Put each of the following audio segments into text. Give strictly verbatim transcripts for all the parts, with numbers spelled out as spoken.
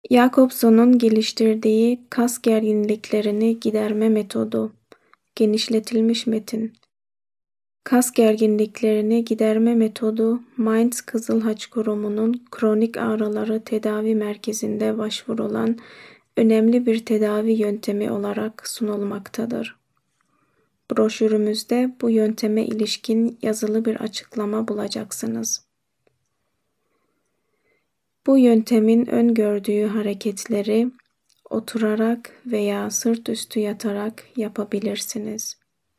Jacobson'un geliştirdiği kas gerginliklerini giderme metodu. Genişletilmiş metin. Kas gerginliklerini giderme metodu, Mainz Kızıl Haç Kurumu'nun kronik ağrıları tedavi merkezinde başvurulan önemli bir tedavi yöntemi olarak sunulmaktadır. Broşürümüzde bu yönteme ilişkin yazılı bir açıklama bulacaksınız. Bu yöntemin öngördüğü hareketleri oturarak veya sırt üstü yatarak yapabilirsiniz.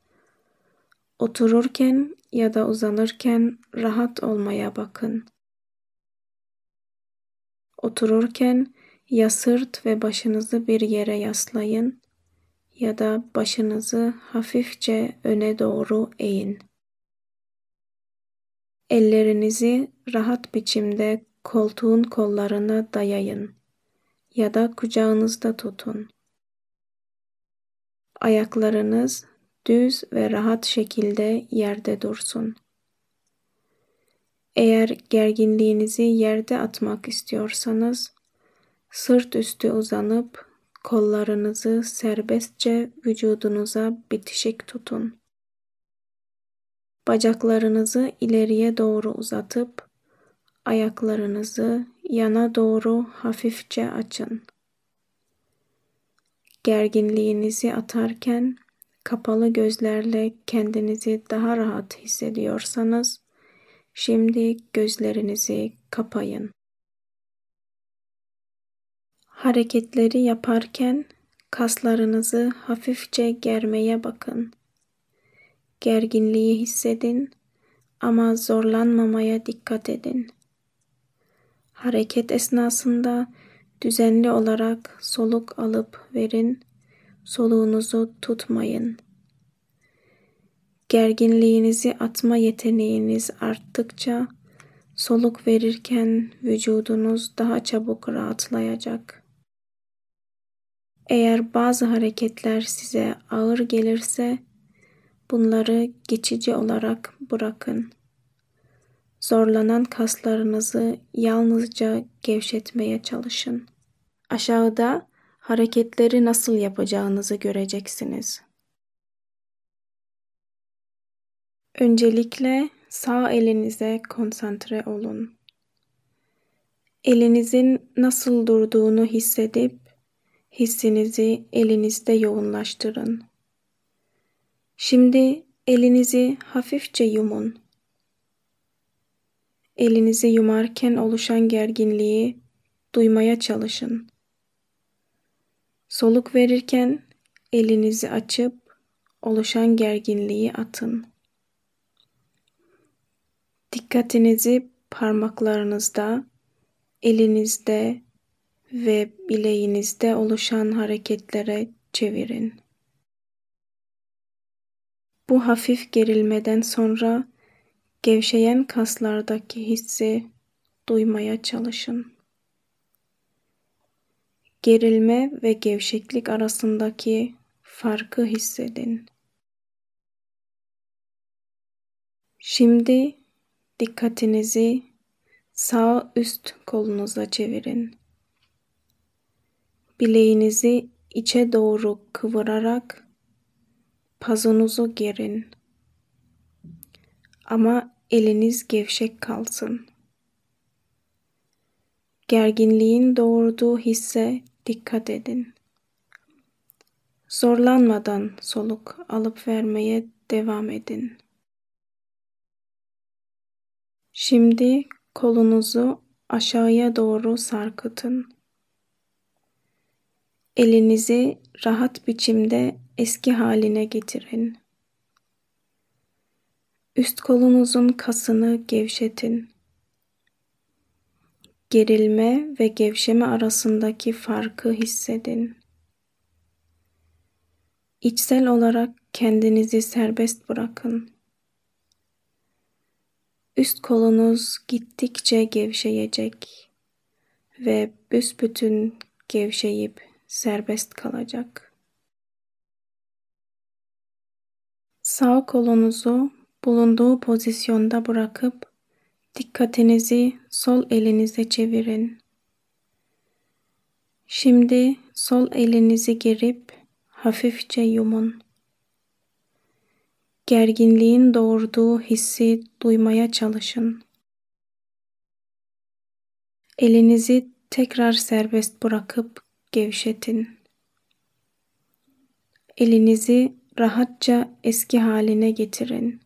Otururken ya da uzanırken rahat olmaya bakın. Otururken ya sırt ve başınızı bir yere yaslayın ya da başınızı hafifçe öne doğru eğin. Ellerinizi rahat biçimde koltuğun kollarına dayayın ya da kucağınızda tutun. Ayaklarınız düz ve rahat şekilde yerde dursun. Eğer gerginliğinizi yerde atmak istiyorsanız, sırt üstü uzanıp kollarınızı serbestçe vücudunuza bitişik tutun. Bacaklarınızı ileriye doğru uzatıp, ayaklarınızı yana doğru hafifçe açın. Gerginliğinizi atarken, kapalı gözlerle kendinizi daha rahat hissediyorsanız, şimdi gözlerinizi kapayın. Hareketleri yaparken kaslarınızı hafifçe germeye bakın. Gerginliği hissedin ama zorlanmamaya dikkat edin. Hareket esnasında düzenli olarak soluk alıp verin, soluğunuzu tutmayın. Gerginliğinizi atma yeteneğiniz arttıkça soluk verirken vücudunuz daha çabuk rahatlayacak. Eğer bazı hareketler size ağır gelirse bunları geçici olarak bırakın. Zorlanan kaslarınızı yalnızca gevşetmeye çalışın. Aşağıda hareketleri nasıl yapacağınızı göreceksiniz. Öncelikle sağ elinize konsantre olun. Elinizin nasıl durduğunu hissedip hissinizi elinizde yoğunlaştırın. Şimdi elinizi hafifçe yumun. Elinizi yumarken oluşan gerginliği duymaya çalışın. Soluk verirken elinizi açıp oluşan gerginliği atın. Dikkatinizi parmaklarınızda, elinizde ve bileğinizde oluşan hareketlere çevirin. Bu hafif gerilmeden sonra gevşeyen kaslardaki hissi duymaya çalışın. Gerilme ve gevşeklik arasındaki farkı hissedin. Şimdi dikkatinizi sağ üst kolunuza çevirin. Bileğinizi içe doğru kıvırarak pazunuzu gerin. Ama eliniz gevşek kalsın. Gerginliğin doğurduğu hisse dikkat edin. Zorlanmadan soluk alıp vermeye devam edin. Şimdi kolunuzu aşağıya doğru sarkıtın. Elinizi rahat biçimde eski haline getirin. Üst kolunuzun kasını gevşetin. Gerilme ve gevşeme arasındaki farkı hissedin. İçsel olarak kendinizi serbest bırakın. Üst kolunuz gittikçe gevşeyecek ve büsbütün gevşeyip serbest kalacak. Sağ kolunuzu bulunduğu pozisyonda Şimdi sol elinizi gerip hafifçe yumun. Gerginliğin doğurduğu hissi duymaya çalışın. Elinizi tekrar serbest bırakıp gevşetin. Elinizi rahatça eski haline getirin.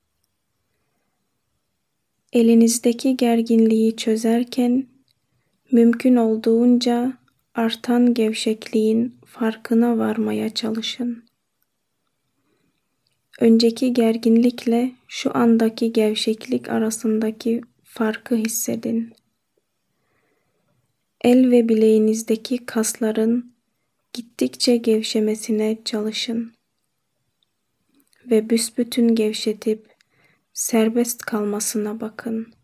Elinizdeki gerginliği çözerken mümkün olduğunca artan gevşekliğin farkına varmaya çalışın. Önceki gerginlikle şu andaki gevşeklik arasındaki farkı hissedin. El ve bileğinizdeki kasların gittikçe gevşemesine çalışın ve büsbütün gevşetip serbest kalmasına bakın.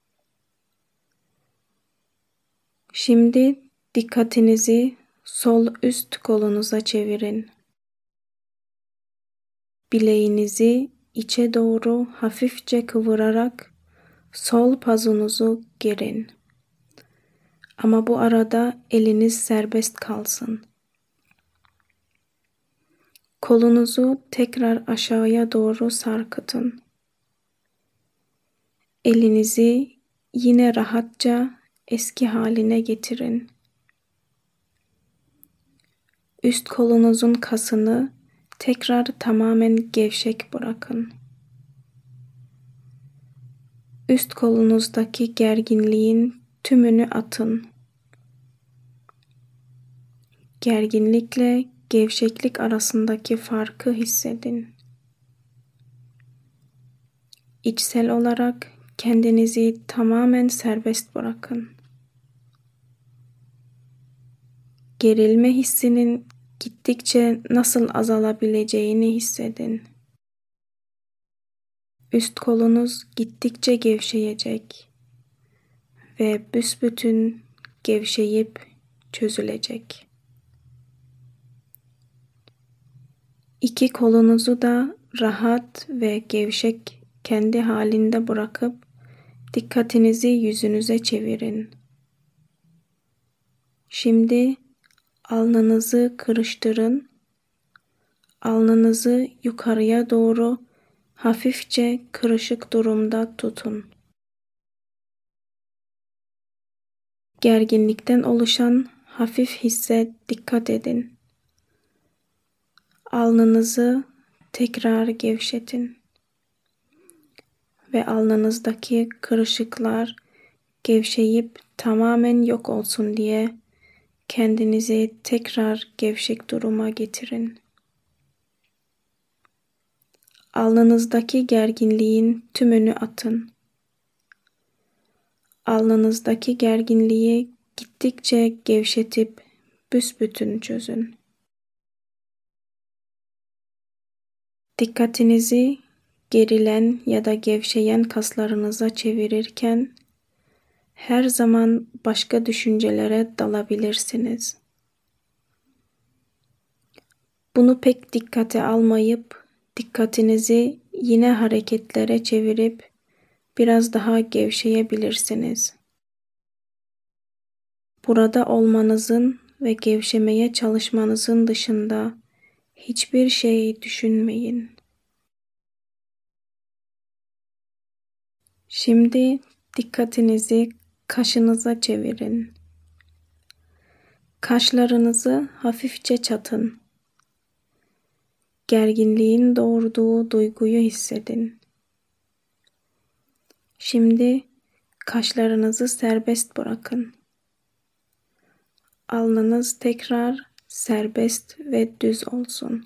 Şimdi dikkatinizi sol üst kolunuza çevirin. Bileğinizi içe doğru hafifçe kıvırarak sol pazunuzu gerin. Ama bu arada eliniz serbest kalsın. Kolunuzu tekrar aşağıya doğru sarkıtın. Elinizi yine rahatça eski haline getirin. Üst kolunuzun kasını tekrar tamamen gevşek bırakın. Üst kolunuzdaki gerginliğin tümünü atın. Gerginlikle gevşeklik arasındaki farkı hissedin. İçsel olarak kendinizi tamamen serbest bırakın. Gerilme hissinin gittikçe nasıl azalabileceğini hissedin. Üst kolunuz gittikçe gevşeyecek ve büsbütün gevşeyip çözülecek. İki kolunuzu da rahat ve gevşek kendi halinde bırakıp dikkatinizi yüzünüze çevirin. Şimdi alnınızı kırıştırın. Alnınızı yukarıya doğru hafifçe kırışık durumda tutun. Gerginlikten oluşan hafif hisse dikkat edin. Alnınızı tekrar gevşetin ve alnınızdaki kırışıklar gevşeyip tamamen yok olsun diye kendinizi tekrar gevşek duruma getirin. Alnınızdaki gerginliğin tümünü atın. Alnınızdaki gerginliği gittikçe gevşetip büsbütün çözün. Dikkatinizi gerilen ya da gevşeyen kaslarınıza çevirirken her zaman başka düşüncelere dalabilirsiniz. Bunu pek dikkate almayıp dikkatinizi yine hareketlere çevirip biraz daha gevşeyebilirsiniz. Burada olmanızın ve gevşemeye çalışmanızın dışında hiçbir şey düşünmeyin. Şimdi dikkatinizi kaşınıza çevirin. Kaşlarınızı hafifçe çatın. Gerginliğin doğurduğu duyguyu hissedin. Şimdi kaşlarınızı serbest bırakın. Alnınız tekrar serbest ve düz olsun.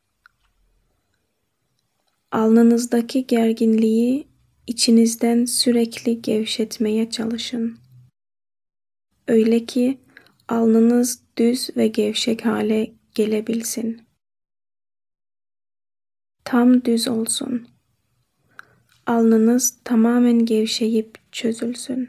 Alnınızdaki gerginliği içinizden sürekli gevşetmeye çalışın. Öyle ki alnınız düz ve gevşek hale gelebilsin. Tam düz olsun. Alnınız tamamen gevşeyip çözülsün.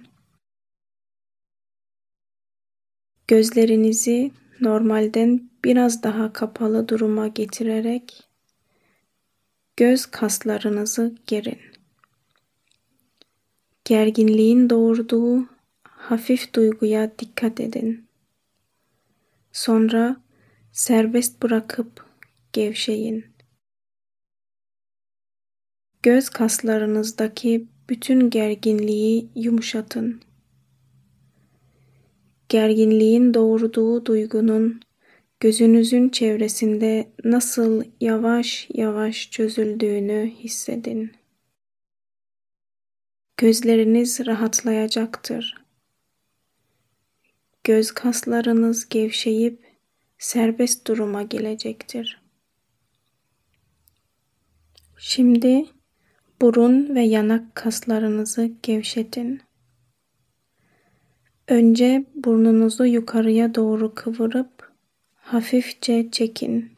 Gözlerinizi normalden biraz daha kapalı duruma getirerek göz kaslarınızı gerin. Gerginliğin doğurduğu hafif duyguya dikkat edin. Sonra serbest bırakıp gevşeyin. Göz kaslarınızdaki bütün gerginliği yumuşatın. Gerginliğin doğurduğu duygunun gözünüzün çevresinde nasıl yavaş yavaş çözüldüğünü hissedin. Gözleriniz rahatlayacaktır. Göz kaslarınız gevşeyip serbest duruma gelecektir. Şimdi burun ve yanak kaslarınızı gevşetin. Önce burnunuzu yukarıya doğru kıvırıp hafifçe çekin.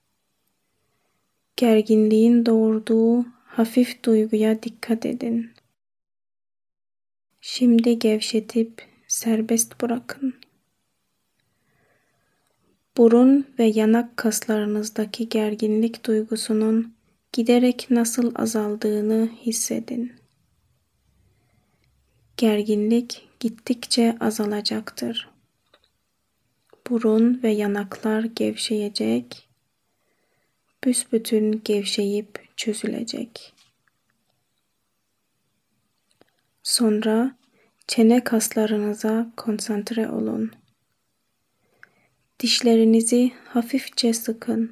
Gerginliğin doğurduğu hafif duyguya dikkat edin. Şimdi gevşetip serbest bırakın. Burun ve yanak kaslarınızdaki gerginlik duygusunun giderek nasıl azaldığını hissedin. Gerginlik gittikçe azalacaktır. Burun ve yanaklar gevşeyecek, büsbütün gevşeyip çözülecek. Sonra çene kaslarınıza konsantre olun. Dişlerinizi hafifçe sıkın.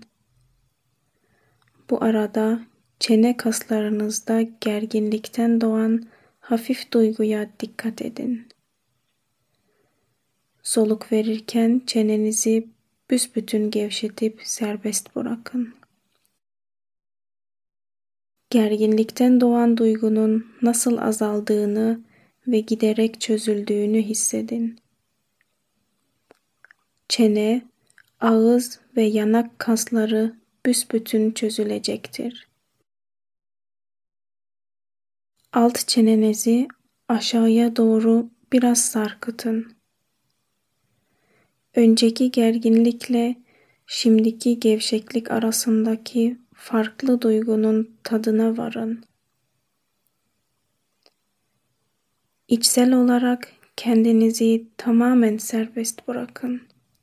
Bu arada çene kaslarınızda gerginlikten doğan hafif duyguya dikkat edin. Soluk verirken çenenizi büsbütün gevşetip serbest bırakın. Gerginlikten doğan duygunun nasıl azaldığını ve giderek çözüldüğünü hissedin. Çene, ağız ve yanak kasları büsbütün çözülecektir. Alt çenenizi aşağıya doğru biraz sarkıtın. Önceki gerginlikle şimdiki gevşeklik arasındaki farklı duygunun tadına varın. İçsel olarak kendinizi tamamen serbest bırakın.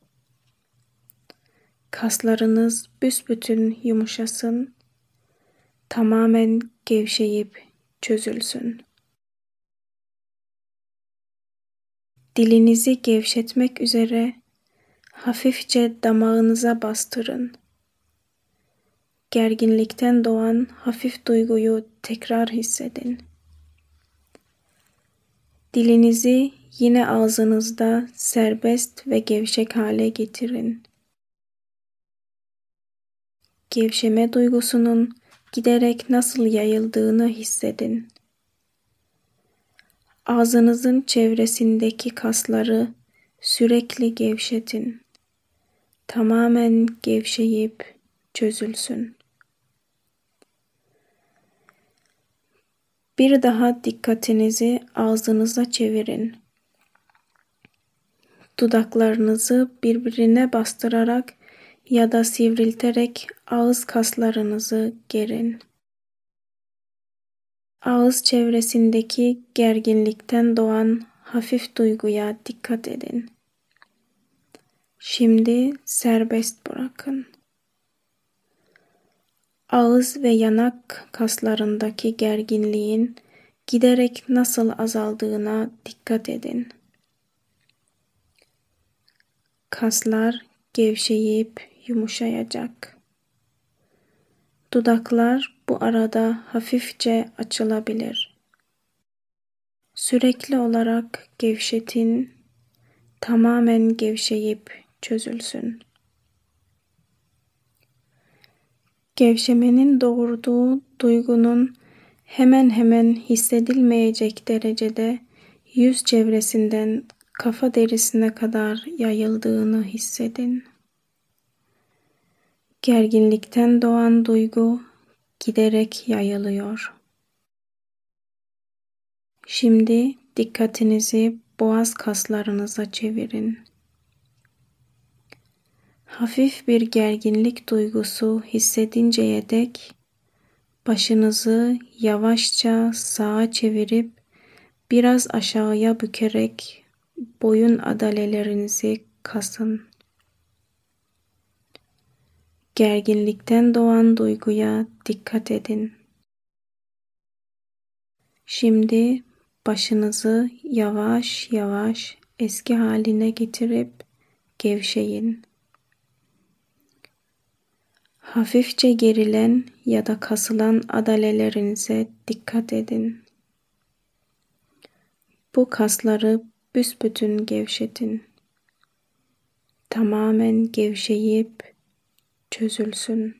Kaslarınız büsbütün yumuşasın, tamamen gevşeyip çözülsün. Dilinizi gevşetmek üzere hafifçe damağınıza bastırın. Gerginlikten doğan hafif duyguyu tekrar hissedin. Dilinizi yine ağzınızda serbest ve gevşek hale getirin. Gevşeme duygusunun giderek nasıl yayıldığını hissedin. Ağzınızın çevresindeki kasları sürekli gevşetin. Tamamen gevşeyip çözülsün. Bir daha dikkatinizi ağzınıza çevirin. Dudaklarınızı birbirine bastırarak ya da sivrilterek ağız kaslarınızı gerin. Ağız çevresindeki gerginlikten doğan hafif duyguya dikkat edin. Şimdi serbest bırakın. Ağız ve yanak kaslarındaki gerginliğin giderek nasıl azaldığına dikkat edin. Kaslar gevşeyip yumuşayacak. Dudaklar bu arada hafifçe açılabilir. Sürekli olarak gevşetin, tamamen gevşeyip çözülsün. Gevşemenin doğurduğu duygunun hemen hemen hissedilmeyecek derecede yüz çevresinden kafa derisine kadar yayıldığını hissedin. Gerginlikten doğan duygu giderek yayılıyor. Şimdi dikkatinizi boğaz kaslarınıza çevirin. Hafif bir gerginlik duygusu hissedinceye dek başınızı yavaşça sağa çevirip biraz aşağıya bükerek boyun adalelerinizi kasın. Gerginlikten doğan duyguya dikkat edin. Şimdi başınızı yavaş yavaş eski haline getirip gevşeyin. Hafifçe gerilen ya da kasılan adalelerinize dikkat edin. Bu kasları büsbütün gevşetin. Tamamen gevşeyip çözülsün.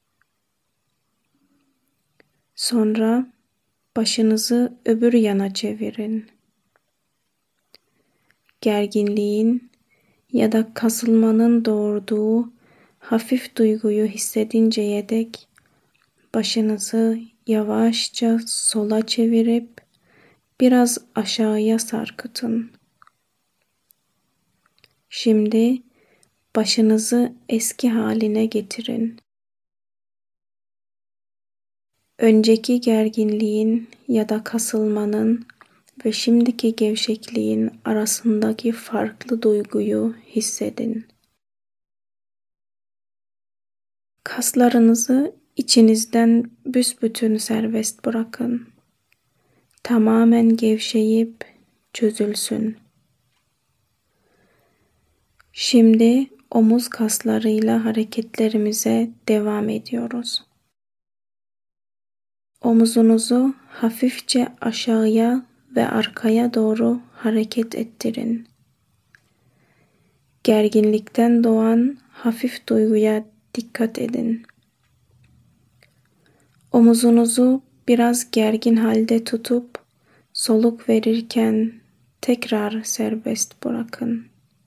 Sonra başınızı öbür yana çevirin. Gerginliğin ya da kasılmanın doğurduğu hafif duyguyu hissedinceye dek başınızı yavaşça sola çevirip biraz aşağıya sarkıtın. Şimdi başınızı eski haline getirin. Önceki gerginliğin ya da kasılmanın ve şimdiki gevşekliğin arasındaki farklı duyguyu hissedin. Kaslarınızı içinizden büsbütün serbest bırakın. Tamamen gevşeyip çözülsün. Şimdi omuz kaslarıyla hareketlerimize devam ediyoruz. Omuzunuzu hafifçe aşağıya ve arkaya doğru hareket ettirin. Gerginlikten doğan hafif duyguya dikkat edin. Omuzunuzu biraz gergin halde tutup soluk verirken tekrar serbest bırakın.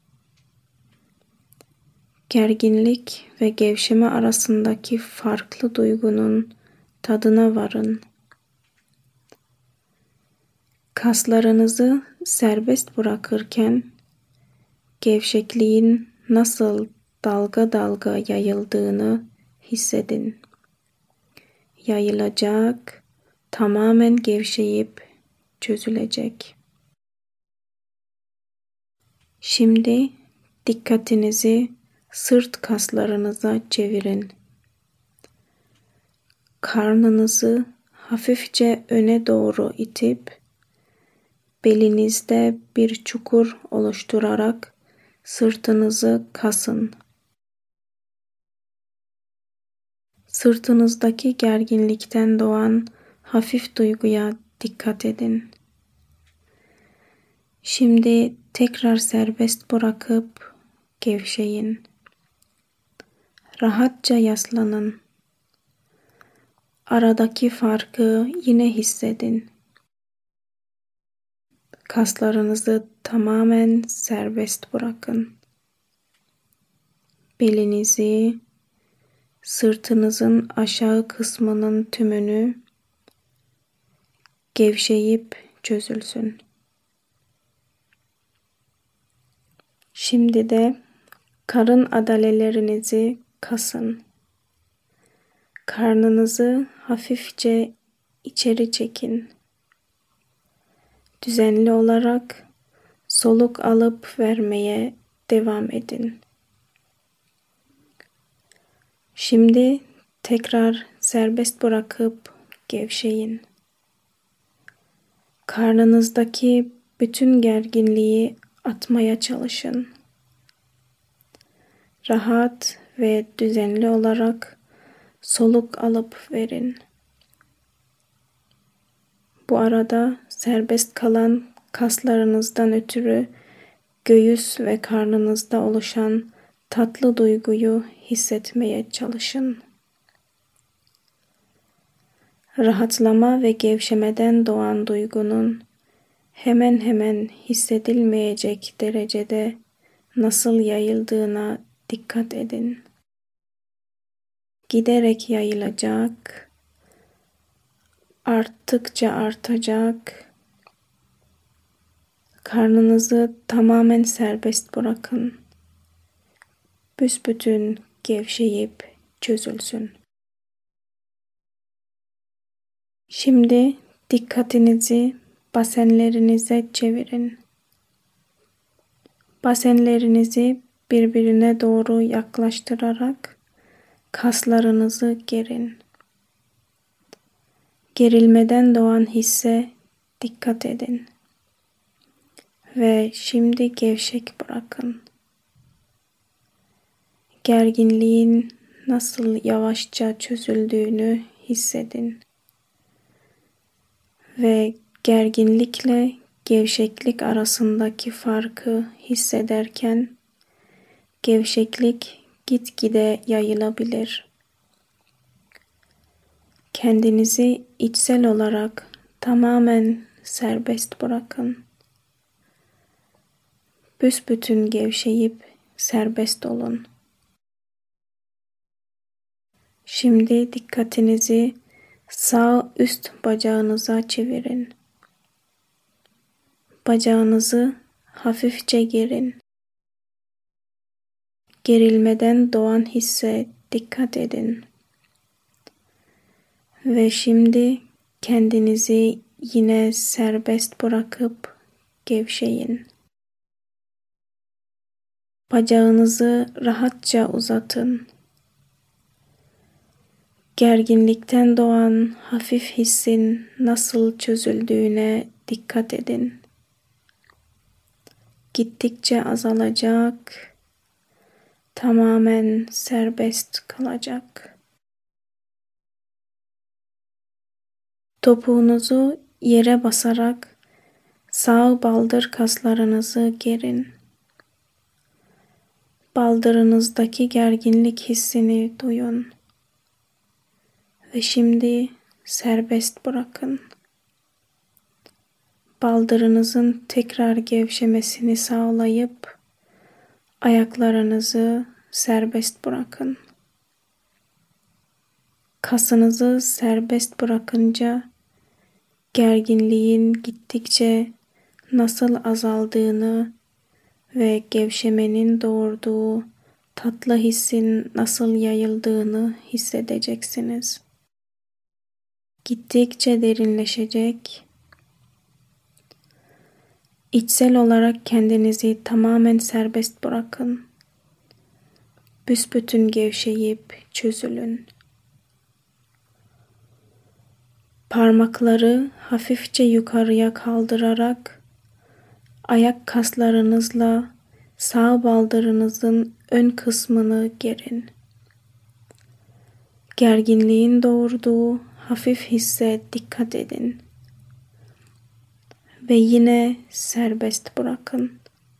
Gerginlik ve gevşeme arasındaki farklı duygunun tadına varın. Kaslarınızı serbest bırakırken gevşekliğin nasıl dalga dalga yayıldığını hissedin. Yayılacak, tamamen gevşeyip çözülecek. Şimdi dikkatinizi sırt kaslarınıza çevirin. Karnınızı hafifçe öne doğru itip belinizde bir çukur oluşturarak sırtınızı kasın. Sırtınızdaki gerginlikten doğan hafif duyguya dikkat edin. Şimdi tekrar serbest bırakıp gevşeyin. Rahatça yaslanın. Aradaki farkı yine hissedin. Kaslarınızı tamamen serbest bırakın. Belinizi, sırtınızın aşağı kısmının tümünü gevşeyip çözülsün. Şimdi de karın adalelerinizi kasın. Karnınızı hafifçe içeri çekin. Düzenli olarak soluk alıp vermeye devam edin. Şimdi tekrar serbest bırakıp gevşeyin. Karnınızdaki bütün gerginliği atmaya çalışın. Rahat ve düzenli olarak soluk alıp verin. Bu arada serbest kalan kaslarınızdan ötürü göğüs ve karnınızda oluşan tatlı duyguyu hissetmeye çalışın. Rahatlama ve gevşemeden doğan duygunun hemen hemen hissedilmeyecek derecede nasıl yayıldığına dikkat edin. Giderek yayılacak, arttıkça artacak. Karnınızı tamamen serbest bırakın. Büsbütün gevşeyip çözülsün. Şimdi dikkatinizi basenlerinize çevirin. Basenlerinizi birbirine doğru yaklaştırarak kaslarınızı gerin. Gerilmeden doğan hisse dikkat edin. Ve şimdi gevşek bırakın. Gerginliğin nasıl yavaşça çözüldüğünü hissedin. Ve gerginlikle gevşeklik arasındaki farkı hissederken gevşeklik gitgide yayılabilir. Kendinizi içsel olarak tamamen serbest bırakın. Büsbütün gevşeyip serbest olun. Şimdi dikkatinizi sağ üst bacağınıza çevirin. Bacağınızı hafifçe gerin. Gerilmeden doğan hisse dikkat edin. Ve şimdi kendinizi yine serbest bırakıp gevşeyin. Bacağınızı rahatça uzatın. Gerginlikten doğan hafif hissin nasıl çözüldüğüne dikkat edin. Gittikçe azalacak, tamamen serbest kalacak. Topuğunuzu yere basarak sağ baldır kaslarınızı gerin. Baldırınızdaki gerginlik hissini duyun. Ve şimdi serbest bırakın. Baldırınızın tekrar gevşemesini sağlayıp ayaklarınızı serbest bırakın. Kasınızı serbest bırakınca gerginliğin gittikçe nasıl azaldığını ve gevşemenin doğurduğu tatlı hissin nasıl yayıldığını hissedeceksiniz. Gittikçe derinleşecek. İçsel olarak kendinizi tamamen serbest bırakın. Büsbütün gevşeyip çözülün. Parmakları hafifçe yukarıya kaldırarak ayak kaslarınızla sağ baldırınızın ön kısmını gerin. Gerginliğin doğurduğu hafif hisse dikkat edin. Ve yine serbest bırakın.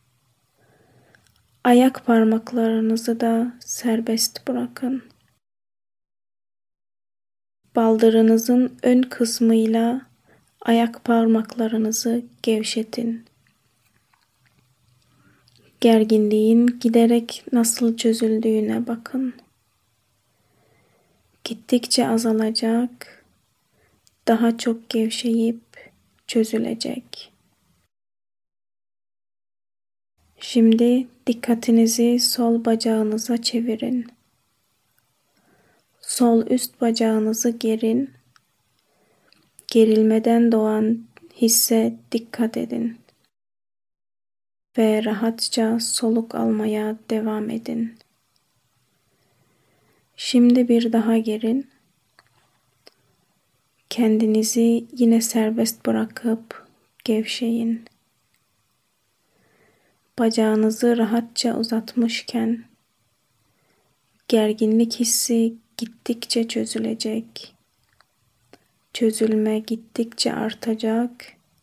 Ayak parmaklarınızı da serbest bırakın. Baldırınızın ön kısmıyla ayak parmaklarınızı gevşetin. Gerginliğin giderek nasıl çözüldüğüne bakın. Gittikçe azalacak, daha çok gevşeyip çözülecek. Şimdi dikkatinizi sol bacağınıza çevirin. Sol üst bacağınızı gerin. Gerilmeden doğan hisse dikkat edin. Ve rahatça soluk almaya devam edin. Şimdi bir daha gerin. Kendinizi yine serbest bırakıp gevşeyin. Bacağınızı rahatça uzatmışken gerginlik hissi gittikçe çözülecek. Çözülme gittikçe artacak.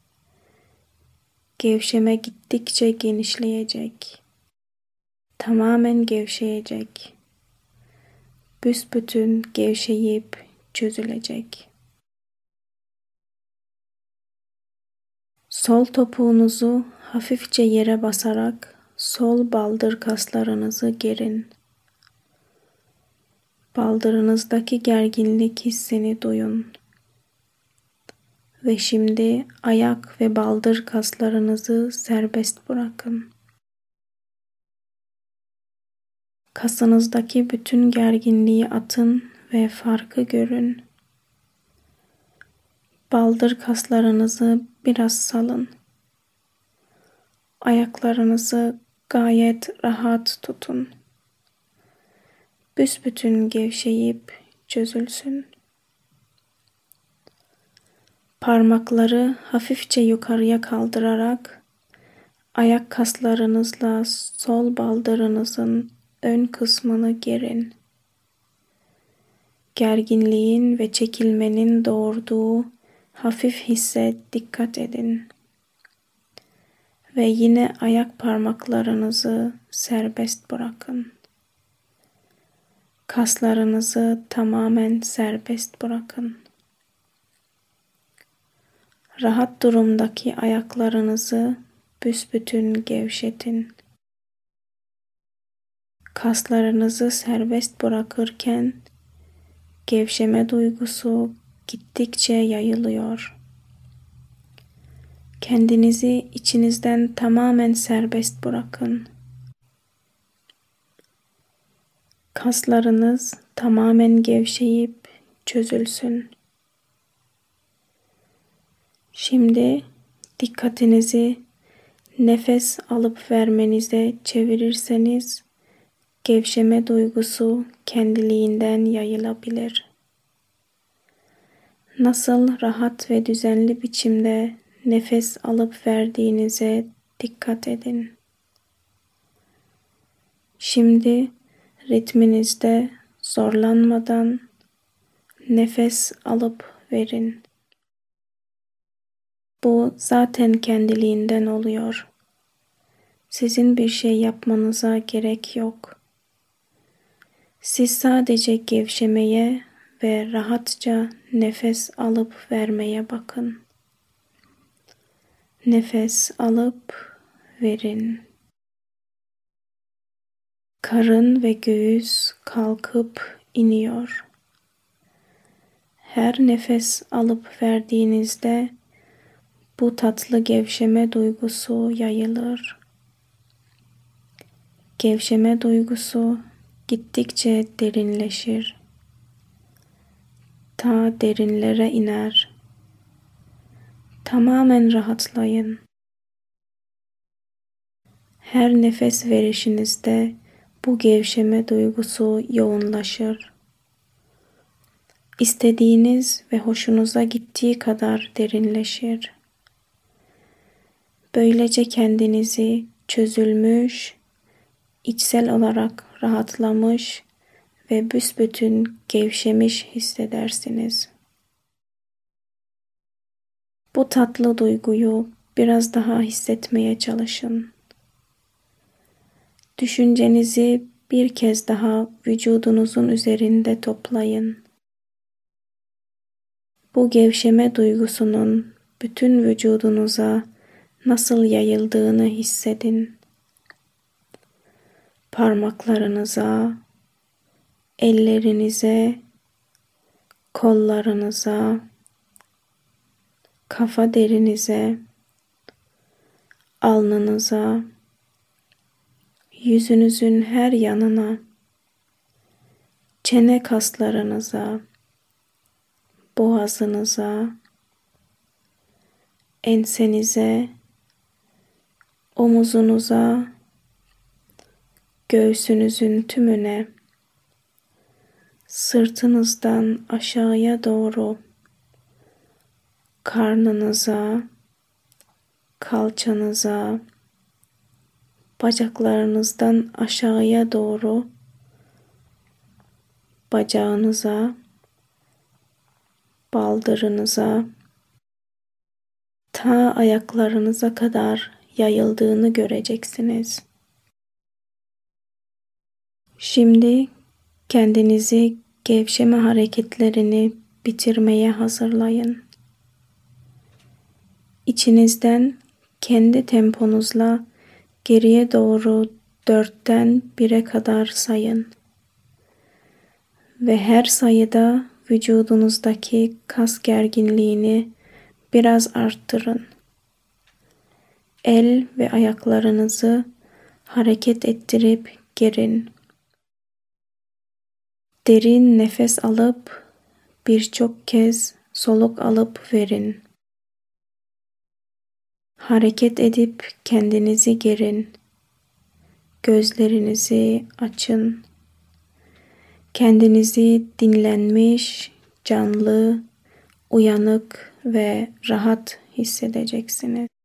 Gevşeme gittikçe genişleyecek. Tamamen gevşeyecek. Büsbütün gevşeyip çözülecek. Sol topuğunuzu hafifçe yere basarak sol baldır kaslarınızı gerin. Baldırınızdaki gerginlik hissini duyun. Ve şimdi ayak ve baldır kaslarınızı serbest bırakın. Kasınızdaki bütün gerginliği atın ve farkı görün. Baldır kaslarınızı biraz salın. Ayaklarınızı gayet rahat tutun. büsbütün gevşeyip çözülsün. Parmakları hafifçe yukarıya kaldırarak ayak kaslarınızla sol baldırınızın ön kısmını gerin. Gerginliğin ve çekilmenin doğurduğu hafif hisse dikkat edin. Ve yine ayak parmaklarınızı serbest bırakın. Kaslarınızı tamamen serbest bırakın. Rahat durumdaki ayaklarınızı büsbütün gevşetin. Kaslarınızı serbest bırakırken gevşeme duygusu gittikçe yayılıyor. Kendinizi içinizden tamamen serbest bırakın. Kaslarınız tamamen gevşeyip çözülsün. Şimdi dikkatinizi nefes alıp vermenize çevirirseniz gevşeme duygusu kendiliğinden yayılabilir. Nasıl rahat ve düzenli biçimde nefes alıp verdiğinize dikkat edin. Şimdi ritminizde zorlanmadan nefes alıp verin. Bu zaten kendiliğinden oluyor. Sizin bir şey yapmanıza gerek yok. Siz sadece gevşemeye ve rahatça nefes alıp vermeye bakın. Nefes alıp verin. Karın ve göğüs kalkıp iniyor. Her nefes alıp verdiğinizde bu tatlı gevşeme duygusu yayılır. Gevşeme duygusu gittikçe derinleşir. Ta derinlere iner. Tamamen rahatlayın. Her nefes verişinizde bu gevşeme duygusu yoğunlaşır. İstediğiniz ve hoşunuza gittiği kadar derinleşir. Böylece kendinizi çözülmüş, içsel olarak rahatlamış ve büsbütün gevşemiş hissedersiniz. Bu tatlı duyguyu biraz daha hissetmeye çalışın. Düşüncenizi bir kez daha vücudunuzun üzerinde toplayın. Bu gevşeme duygusunun bütün vücudunuza nasıl yayıldığını hissedin. Parmaklarınıza, ellerinize, kollarınıza, kafa derinize, alnınıza, yüzünüzün her yanına, çene kaslarınıza, boğazınıza, ensenize, omuzunuza, göğsünüzün tümüne, sırtınızdan aşağıya doğru, karnınıza, kalçanıza, bacaklarınızdan aşağıya doğru, bacağınıza, baldırınıza, ta ayaklarınıza kadar yayıldığını göreceksiniz. Şimdi kendinizi gevşeme hareketlerini bitirmeye hazırlayın. İçinizden kendi temponuzla geriye doğru dörtten bire kadar sayın. Ve her sayıda vücudunuzdaki kas gerginliğini biraz arttırın. El ve ayaklarınızı hareket ettirip gerin. Derin nefes alıp birçok kez soluk alıp verin. Hareket edip kendinizi gerin. Gözlerinizi açın. Kendinizi dinlenmiş, canlı, uyanık ve rahat hissedeceksiniz.